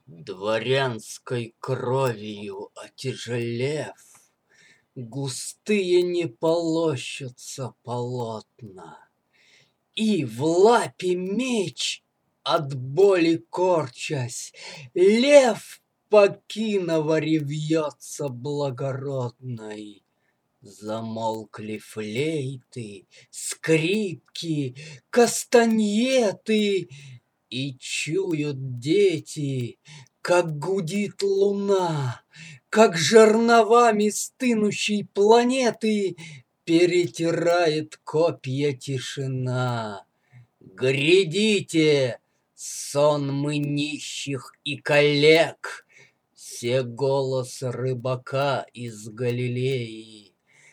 Дворянской кровью отяжелев, густые не полощутся полотна, и в лапе меч от боли корчась, лев покиново ревьется благородной. Замолкли флейты, скрипки, кастаньеты, и чуют дети, как гудит луна, как жерновами стынущей планеты перетирает копья тишина. Грядите, сонмы нищих и коллег, се голос рыбака из Галилеи.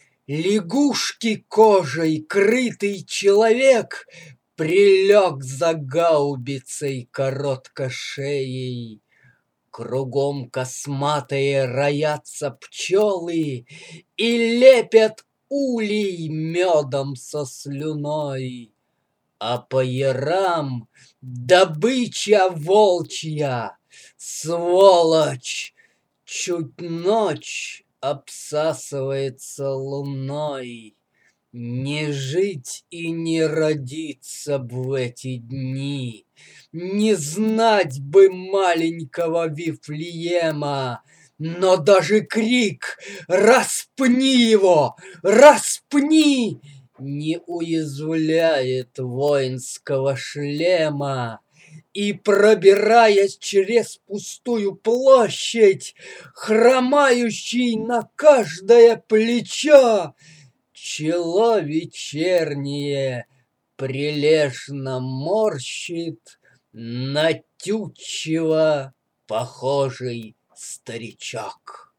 Лягушки кожей крытый человек прилег за гаубицей короткошеей. Кругом косматые роятся пчелы и лепят улей медом со слюной. А по ярам добыча волчья, сволочь, чуть ночь обсасывается луной. Не жить и не родиться б в эти дни, не знать бы маленького Вифлеема, но даже крик «Распни его! Распни!» не уязвляет воинского шлема. И, пробираясь через пустую площадь, хромающий на каждое плечо, чело вечернее прилежно морщит на тютчева похожий старичок.